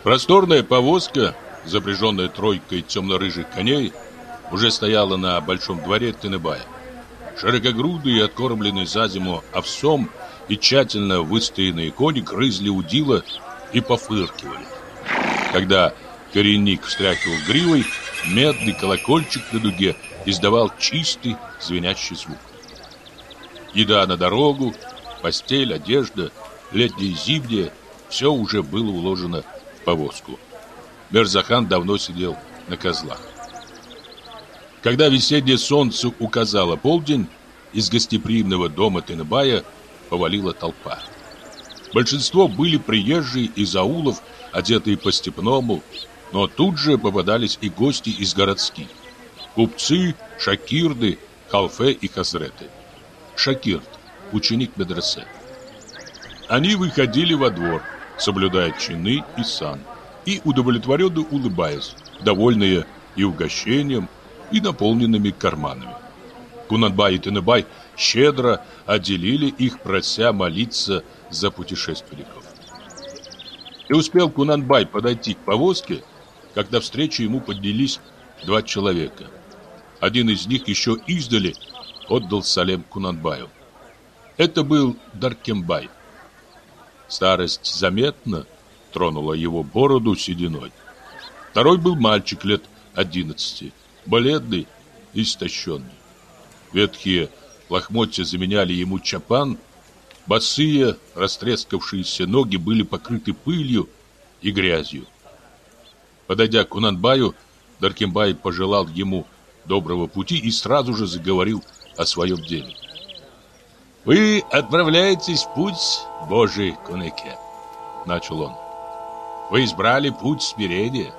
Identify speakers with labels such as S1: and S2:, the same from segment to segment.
S1: Просторная повозка, запряженная тройкой темно-рыжих коней, уже стояла на большом дворе Тыныбая. Широкогрудые и откормленные за зиму овсом и тщательно выстоянные кони грызли удила и пофыркивали. Когда коренник встряхивал гривой, медный колокольчик на дуге издавал чистый звенящий звук. Еда на дорогу, постель, одежда, летнее и зимнее — все уже было уложено в повозку. Мирзахан давно сидел на козлах. Когда весеннее солнце указало полдень, из гостеприимного дома Тыныбая повалила толпа. Большинство были приезжие из аулов, одетые по-степному, но тут же попадались и гости из городских. Купцы, шакирды, халфе и хазреты. Шакирд – ученик медресе. Они выходили во двор, соблюдая чины и сан, и удовлетворенно улыбаясь, довольные и угощением, и наполненными карманами. Кунанбай и Тыныбай щедро отделили их, прося молиться за путешественников. И успел Кунанбай подойти к повозке, как навстречу ему поднялись два человека. Один из них еще издали отдал салем Кунанбаю. Это был Даркембай. Старость заметно тронула его бороду сединой. Второй был мальчик лет 11, бледный и истощенный. Ветхие лохмотья заменяли ему чапан, босые, растрескавшиеся ноги были покрыты пылью и грязью. Подойдя к Кунанбаю, Даркембай пожелал ему доброго пути и сразу же заговорил о своем деле. «Вы отправляетесь в путь Божий, Кунеке», — начал он. «Вы избрали путь смирения.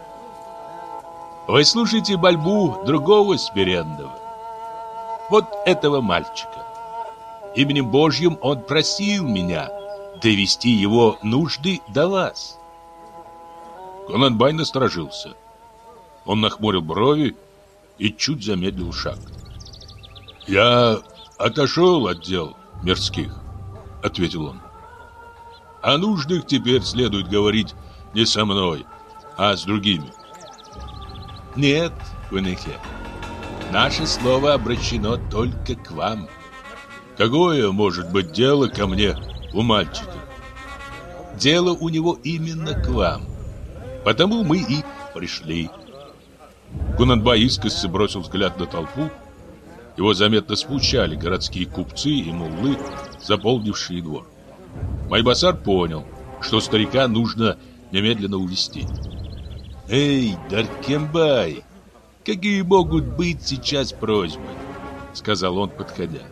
S1: Вы слушаете мольбу другого смиренного. Вот этого мальчика. Именем Божьим он просил меня довести его нужды до вас». Кунанбай насторожился. Он нахмурил брови и чуть замедлил шаг. «Я отошел от дел мирских», — ответил он. «О нуждах теперь следует говорить не со мной, а с другими». «Нет, Кунеке, наше слово обращено только к вам». «Какое может быть дело ко мне у мальчика?» «Дело у него именно к вам. Потому мы и пришли». Кунанбай искоса бросил взгляд на толпу. Его заметно смущали городские купцы и муллы, заполнившие двор. Майбасар понял, что старика нужно немедленно увести. «Эй, Даркембай, какие могут быть сейчас просьбы?» — сказал он, подходя.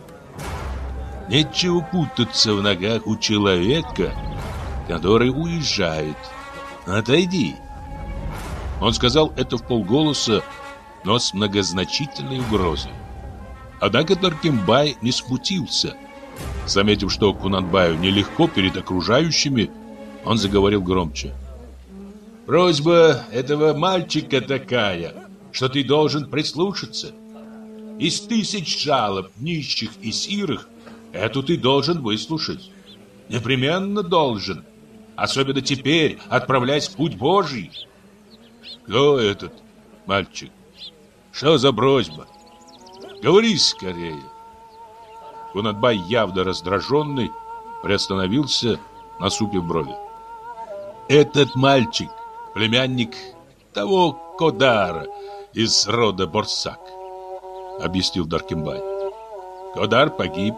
S1: «Нечего путаться в ногах у человека, который уезжает. Отойди». Он сказал это вполголоса, но с многозначительной угрозой. Однако Даркембай не смутился. Заметив, что Кунанбаю нелегко перед окружающими, он заговорил громче. «Просьба этого мальчика такая, что ты должен прислушаться. Из 1000 жалоб нищих и сирых эту ты должен выслушать. Непременно должен. Особенно теперь, отправляясь в путь Божий». «Кто этот мальчик? Что за просьба? Говори скорее». Кунанбай, явно раздраженный, приостановился, насупив брови. «Этот мальчик — племянник того Кодара из рода Борсак», — объяснил Даркембай. «Кодар погиб,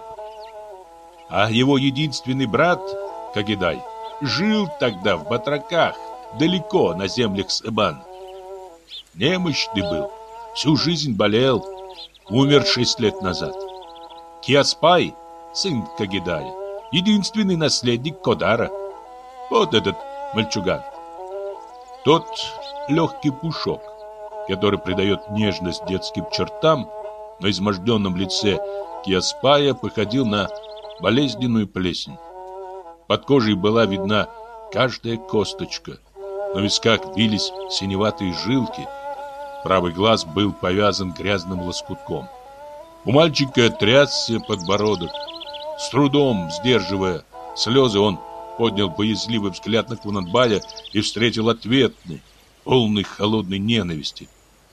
S1: а его единственный брат, Кагидай, жил тогда в батраках, далеко на землях Сэбана. Немощный был, всю жизнь болел, умер 6 лет назад. Киаспай, сын Кагидая, единственный наследник Кодара. Вот этот мальчуган. Тот легкий пушок, который придает нежность детским чертам, на изможденном лице Киаспая походил на болезненную плесень. Под кожей была видна каждая косточка. На висках бились синеватые жилки. Правый глаз был повязан грязным лоскутком. У мальчика трясся подбородок. С трудом сдерживая слезы, он поднял боязливый взгляд на Кунанбая и встретил ответный, полный холодной ненависти.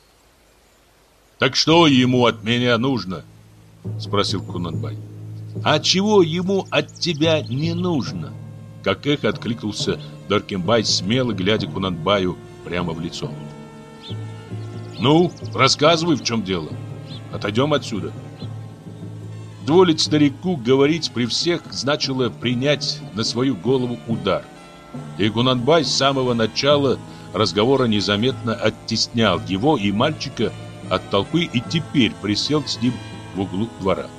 S1: «Так что ему от меня нужно?» — спросил Кунанбай. «А чего ему от тебя не нужно?» Как эхо откликнулся Доркембай, смело глядя Кунанбаю прямо в лицо. «Ну, рассказывай, в чем дело. Отойдем отсюда». Дволить старику говорить при всех значило принять на свою голову удар. И Кунанбай с самого начала разговора незаметно оттеснял его и мальчика от толпы и теперь присел с ним в углу двора.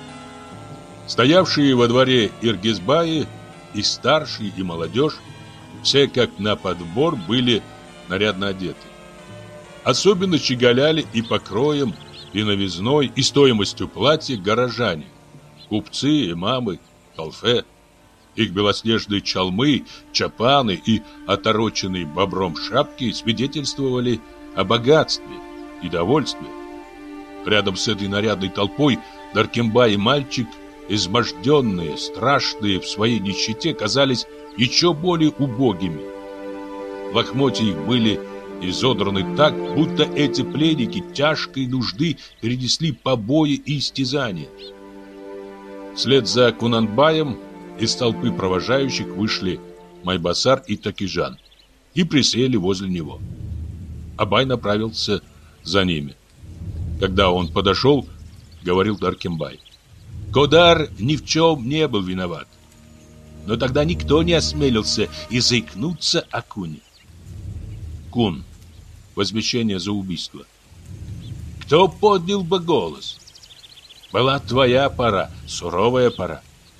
S1: Стоявшие во дворе Иргизбаи, и старшие, и молодежь, все как на подбор были нарядно одеты. Особенно щеголяли и покроем, и новизной, и стоимостью платья горожане, купцы, имамы, халфе. Их белоснежные чалмы, чапаны и отороченные бобром шапки свидетельствовали о богатстве и довольстве. Рядом с этой нарядной толпой Доркембай и мальчик, изможденные, страшные в своей нищете, казались еще более убогими. Лохмотья их были изодраны так, будто эти пленники тяжкой нужды перенесли побои и истязания. Вслед за Кунанбаем из толпы провожающих вышли Майбасар и Такижан и присели возле него. Абай направился за ними. Когда он подошел, говорил Доркембай: «Кодар ни в чем не был виноват. Но тогда никто не осмелился и заикнуться о Куне». Кун. Возмещение за убийство. Кто поднял бы голос? Была твоя пора, суровая пора.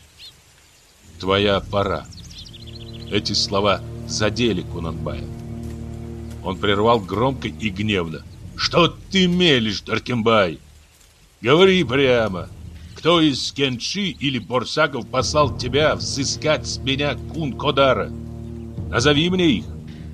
S1: Твоя пора. Эти слова задели Кунанбая. Он прервал громко и гневно: «Что ты мелешь, Доркембай? Говори прямо. Кто из кенши или борсаков послал тебя взыскать с меня Кун-Кодара? Назови мне их».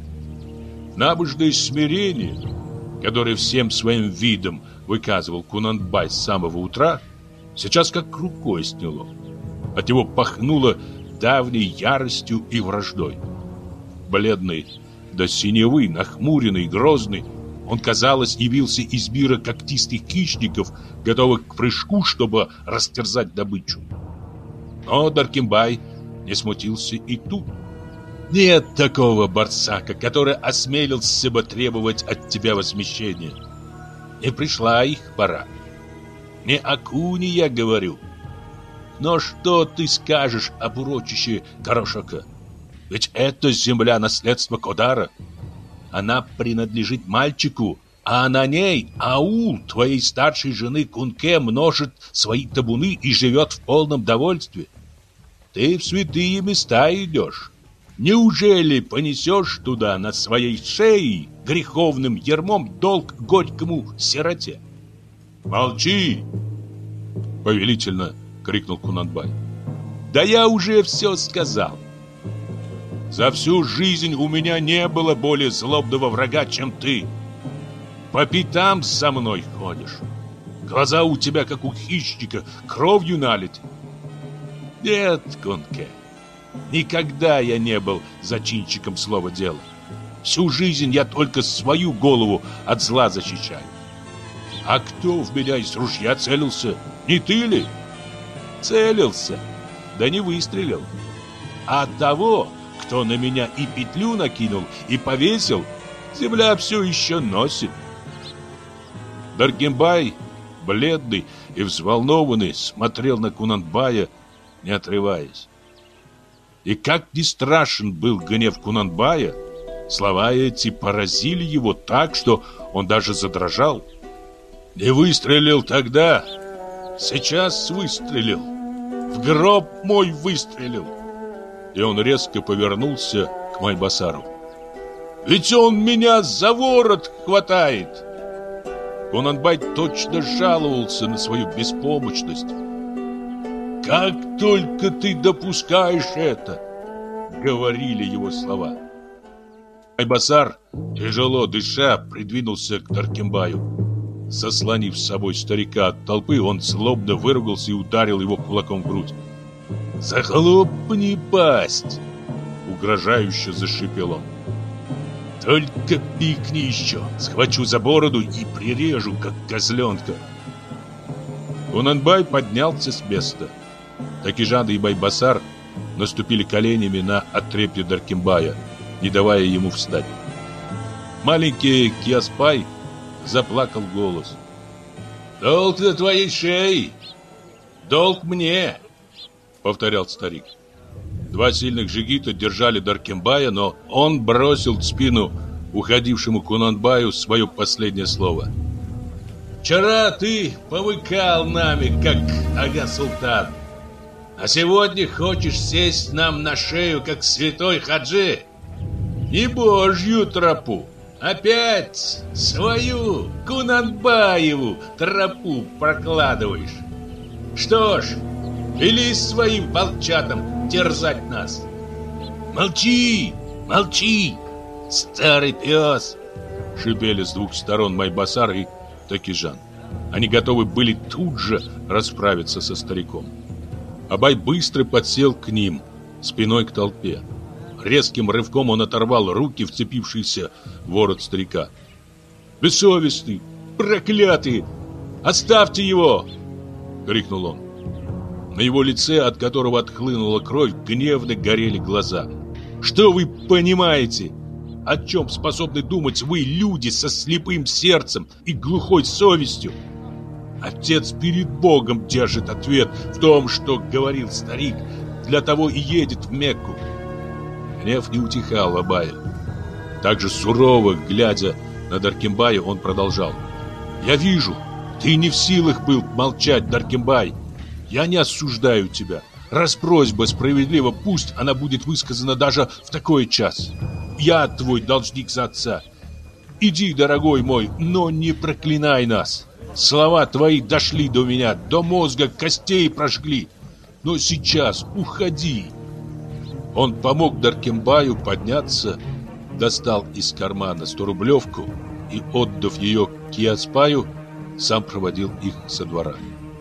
S1: Набожное смирение, которое всем своим видом выказывал Кунанбай с самого утра, сейчас как рукой сняло. От него пахнуло давней яростью и враждой. Бледный до синевы, нахмуренный, грозный, он, казалось, явился из мира когтистых хищников, готовых к прыжку, чтобы растерзать добычу. Но Доркембай не смутился и тут. Нет такого борсака, который осмелился бы требовать от тебя возмещения. Не пришла их пора. Не о Куне я говорю. Но что ты скажешь об урочище Горошака? Ведь это земля наследства Кодара. Она принадлежит мальчику, а на ней аул твоей старшей жены Кунке множит свои табуны и живет в полном довольстве. Ты в святые места идешь. Неужели понесешь туда на своей шее греховным ярмом долг горькому сироте? Молчи! Повелительно крикнул Кунанбай. Да я уже все сказал. За всю жизнь у меня не было более злобного врага, чем ты. По пятам со мной ходишь. Глаза у тебя, как у хищника, кровью налиты. Нет, Кунке, никогда я не был зачинщиком слова дела. Всю жизнь я только свою голову от зла защищаю. А кто в меня из ружья целился? Не ты ли? Целился, да не выстрелил. А от того, кто на меня и петлю накинул, и повесил, земля все еще носит. Доркембай, бледный и взволнованный, смотрел на Кунанбая, не отрываясь. И как не страшен был гнев Кунанбая, слова эти поразили его так, что он даже задрожал. Не выстрелил тогда, сейчас выстрелил. В гроб мой выстрелил. И он резко повернулся к Майбасару. Ведь он меня за ворот хватает. Кунанбай точно жаловался на свою беспомощность. Как только ты допускаешь это, говорили его слова. Майбасар, тяжело дыша, придвинулся к Доркембаю. Сослонив с собой старика от толпы, он злобно выругался и ударил его кулаком в грудь. «Захлопни пасть! угрожающе зашипел он. «Только пикни еще, схвачу за бороду и прирежу, как козленка!» Кунанбай поднялся с места. Такижан и Байбасар наступили коленями на отрепье Даркембая, не давая ему встать. Маленький Кияспай заплакал в голос. «Долг на твоей шее! Долг мне!» — повторял старик. Два сильных джигита держали Даркембая, но он бросил в спину уходившему Кунанбаю свое последнее слово. «Вчера ты повыкал нами, как ага-султан, а сегодня хочешь сесть нам на шею, как святой хаджи? Не божью тропу, опять свою Кунанбаеву тропу прокладываешь. Что ж, вели своим волчатам терзать нас. Молчи, молчи, старый пес!» шипели с двух сторон Майбасар и Такижан. Они готовы были тут же расправиться со стариком. Абай быстро подсел к ним, спиной к толпе. Резким рывком он оторвал руки, вцепившиеся в ворот старика. «Бессовестный! Проклятый! Оставьте его!» — крикнул он. На его лице, от которого отхлынула кровь, гневно горели глаза. «Что вы понимаете? О чем способны думать вы, люди со слепым сердцем и глухой совестью? Отец перед Богом держит ответ в том, что говорил старик, для того и едет в Мекку». Гнев не утихал в Абае. Также сурово, глядя на Даркембая, он продолжал. «Я вижу, ты не в силах был молчать, Даркембай. Я не осуждаю тебя. Раз просьба справедлива, пусть она будет высказана даже в такой час. Я твой должник за отца. Иди, дорогой мой, но не проклинай нас. Слова твои дошли до меня, до мозга костей прожгли. Но сейчас уходи». Он помог Даркембаю подняться, достал из кармана 100-рублевку и, отдав ее Кияспаю, сам проводил их со двора.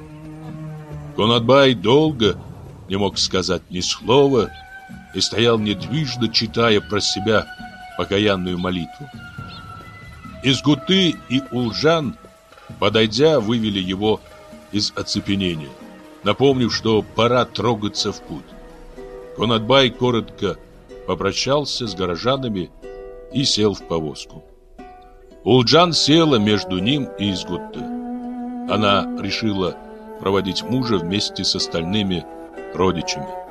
S1: Кунанбай долго не мог сказать ни слова и стоял недвижно, читая про себя покаянную молитву. Изгуты и Улжан, подойдя, вывели его из оцепенения, напомнив, что пора трогаться в путь. Кунанбай коротко попрощался с горожанами и сел в повозку. Улджан села между ним и Изгуты. Она решила проводить мужа вместе с остальными родичами.